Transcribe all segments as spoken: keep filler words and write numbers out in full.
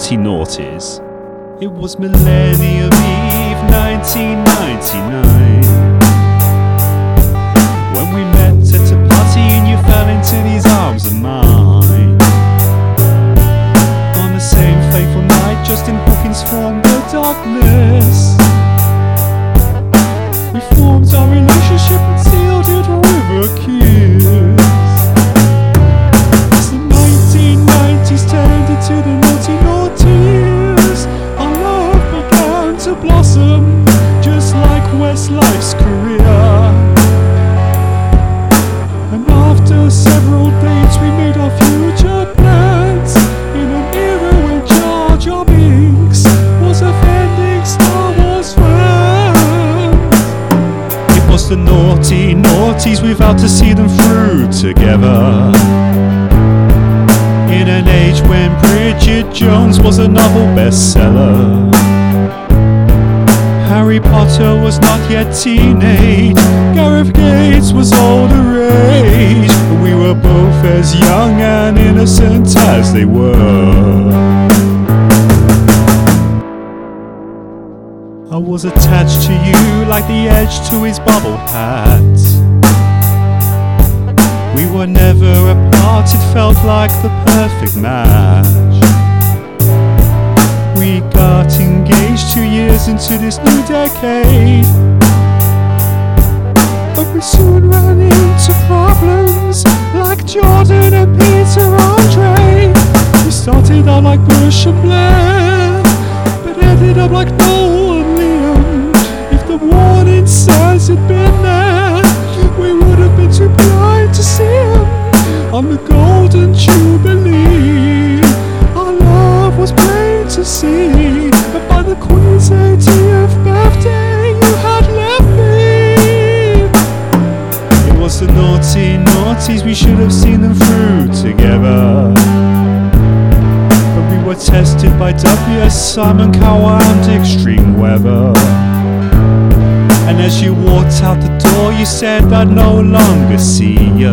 naughty noughties. It was Millennium Eve nineteen ninety-nine, when we met at a party and you fell into these arms of mine. On the same fateful night, Justin Hawkins formed the darkness. We formed our relationship and sealed it with a kiss. As the nineteen nineties turned into the naughty noughties, our love began to blossom, just like Westlife's career. And after several dates we made our future plans, in an era when Jar Jar Binks was offending Star Wars fans. It was the naughty noughties, we vowed to see them through together. In an age when Bridget Jones was a novel bestseller, Harry Potter was not yet teenage, Gareth Gates was older age, but we were both as young and innocent as they were. I was attached to you like the edge to his bubble hat. We were never apart, it felt like the perfect match. We got engaged two years into this new decade, but we soon ran into problems like Jordan and Peter Andre. We started out like Bush and Blair, but ended up like Noel and Liam. If the warning signs had been there, we would have been too blind to see him on the Golden Jubilee. Our love was plain to see, but by the Queen's eightieth birthday you had left me. It was the naughty noughties, we should have seen them through together, but we were tested by W S Simon Cowell and extreme weather. And as you walked out the door you said I'd no longer see you.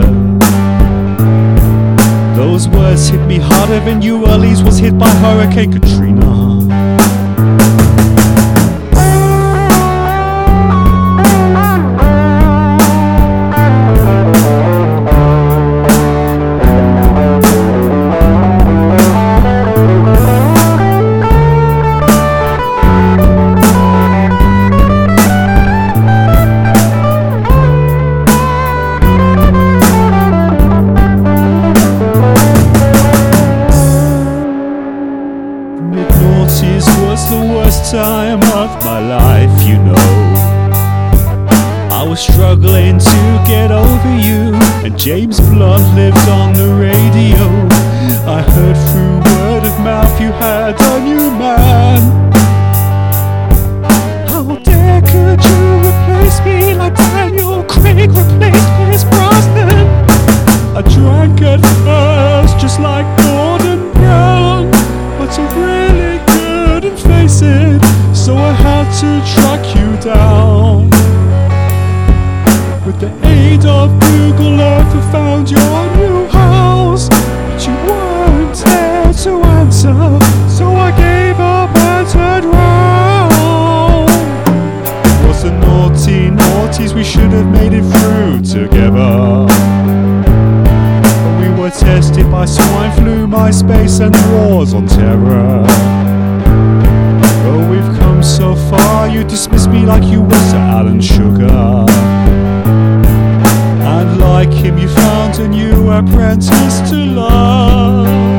Those words hit me harder than New Orleans was hit by Hurricane Katrina. Was the worst time of my life, you know. I was struggling to get over you, and James Blunt lived on the radio. I heard through word of mouth you had a new man. How dare could you replace me like Daniel Craig replaced Pierce Brosnan? I drank at first just like Gordon Brown, but I really couldn't face it, so I had to track you down. With the aid of Google Earth I found your new house, but you weren't there to answer, so I gave up and turned round. It was the naughty noughties, we should have made it through together, but we were tested by swine flu, MySpace and wars on terror. Oh, we've come so far, you dismiss me like you were Sir Alan Sugar, and like him you found a new apprentice to love.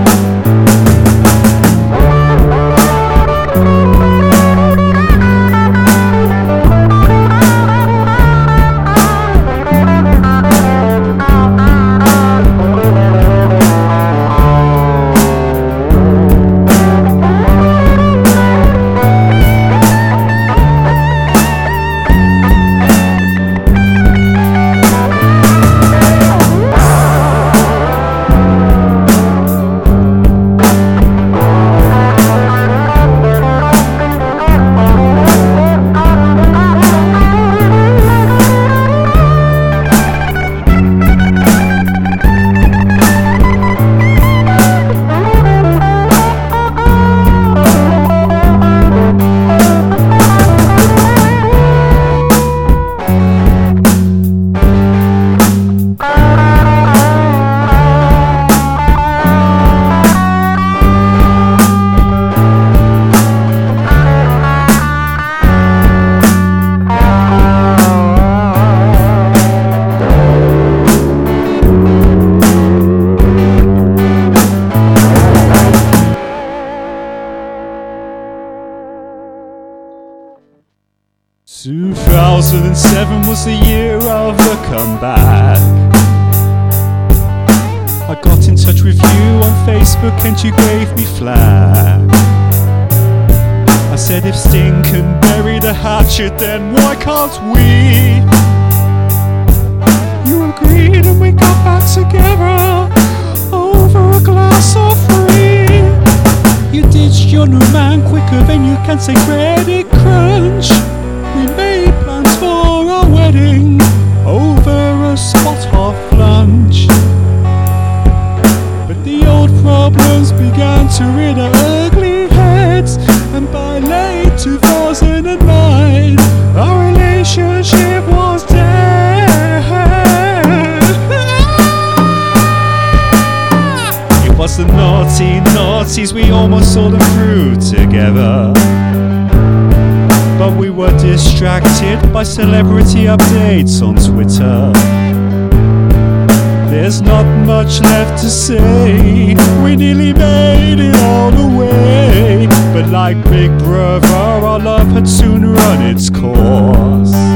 two thousand seven was the year of the comeback. I got in touch with you on Facebook and you gave me flack. I said if Sting can bury the hatchet, then why can't we? You agreed and we got back together over a glass of free. You ditched your new man quicker than you can say credit crunch. We made plans for our wedding over a spot of lunch. But the old problems began to rear their ugly heads, and by late two thousand nine our relationship was dead. It was the naughty naughties, we almost saw them through together, but we were distracted by celebrity updates on Twitter. There's not much left to say, we nearly made it all the way, but like Big Brother our love had soon run its course.